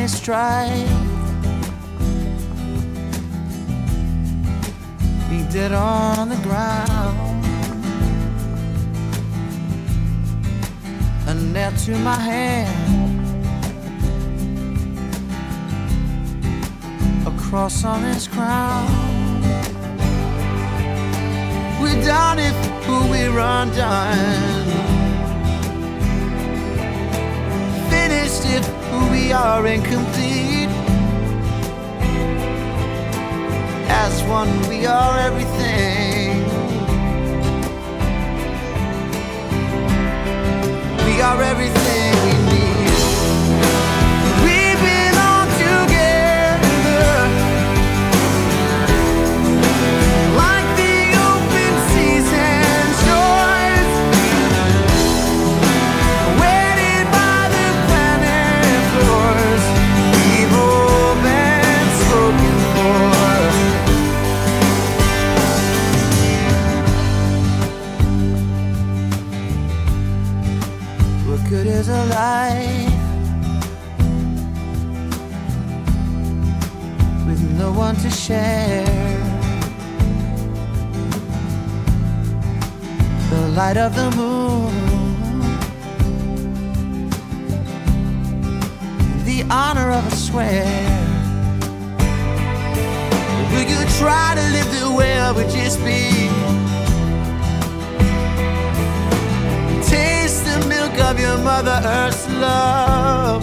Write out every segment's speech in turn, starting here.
his stride. Be dead on the ground. A nail to my hand, a cross on his crown. We're done if we're undone, finished if we are incomplete. As one we are everything. We are everything we need. We belong together, like the open seas and shores, weighted by the planet floors. We've all been spoken for. What good is a life with no one to share? The light of the moon, the honor of a swear. We could try to live the way we just be. Taste the milk of your Mother Earth's love.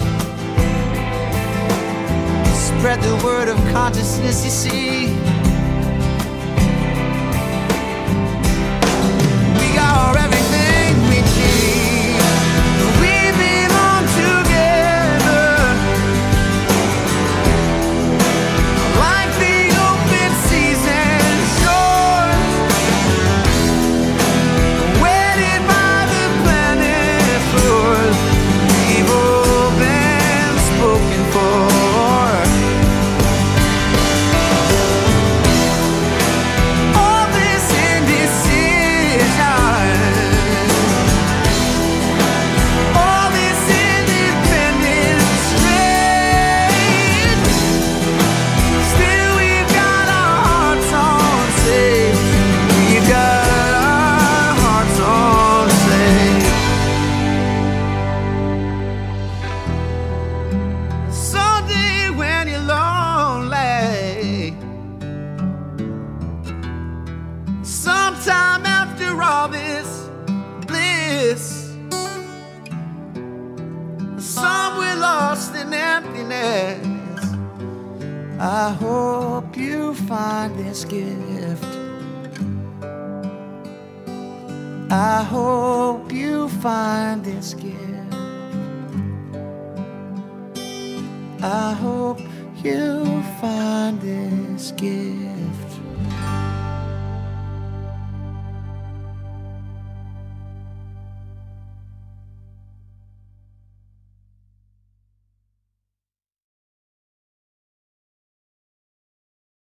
Spread the word of consciousness, you see. We are everything we need. We belong together, like the open seas and shores, weighted by the planet floors. We've all been spoken for. All this indecision, all this independent strength. Still we've got our hearts on safe. We've got our hearts on safe. Someday when you're lonely, sometime after all this bliss, somewhere lost in emptiness, I hope you find this gift. I hope you find this gift. I hope you find this gift.